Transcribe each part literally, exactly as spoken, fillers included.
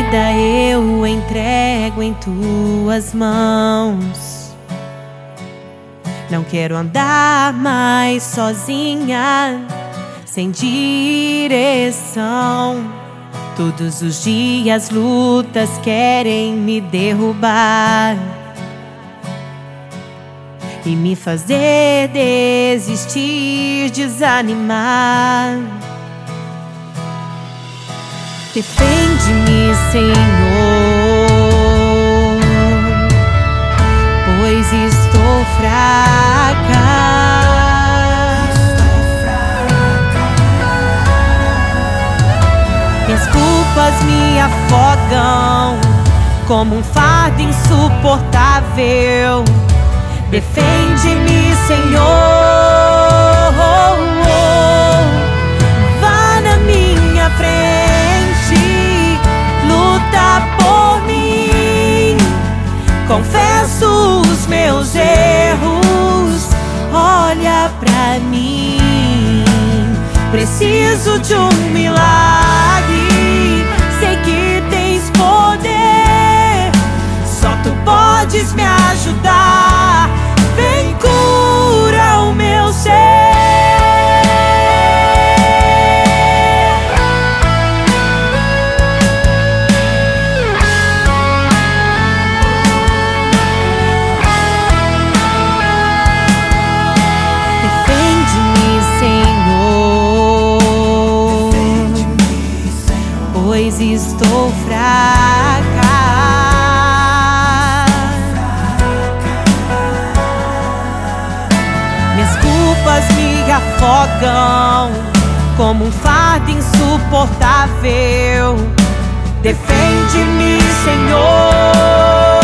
vida eu entrego em tuas mãos. Não quero andar mais sozinha, sem direção. Todos os dias lutas querem me derrubar e me fazer desistir, desanimar. Defende-me, Senhor, pois estou fraca. Estou fraca. Minhas culpas me afogam como um fardo insuportável. Defende-me, Senhor, vá na minha frente, luta por mim. Confesso os meus erros, olha pra mim. Preciso de um milagre, sei que tens poder, só tu podes me ajudar. Vem, cura o meu ser. Defende-me, Senhor, Defende-me, Senhor, pois estou fraca. Me afogam como um fardo insuportável. Defende-me, Senhor,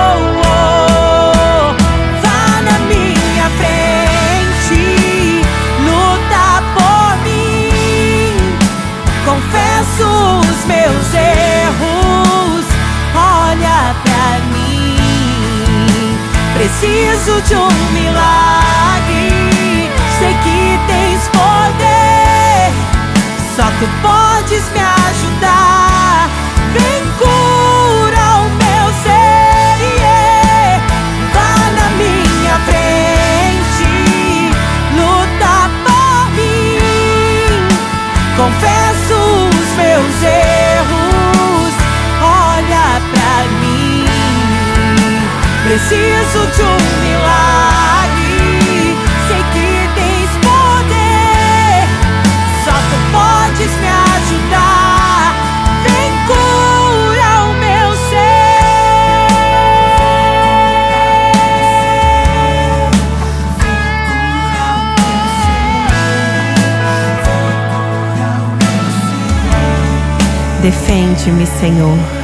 vá na minha frente, luta por mim. Confesso os meus erros, olha pra mim. Preciso de um milagre, sei que tens poder, só tu podes me ajudar. Vem, cura o meu ser, yeah. Vá na minha frente, luta por mim. Confesso os meus erros, olha pra mim. Preciso de um milagre, sei que tens poder, só tu podes me ajudar. Vem, cura o meu ser. Defende-me, Senhor.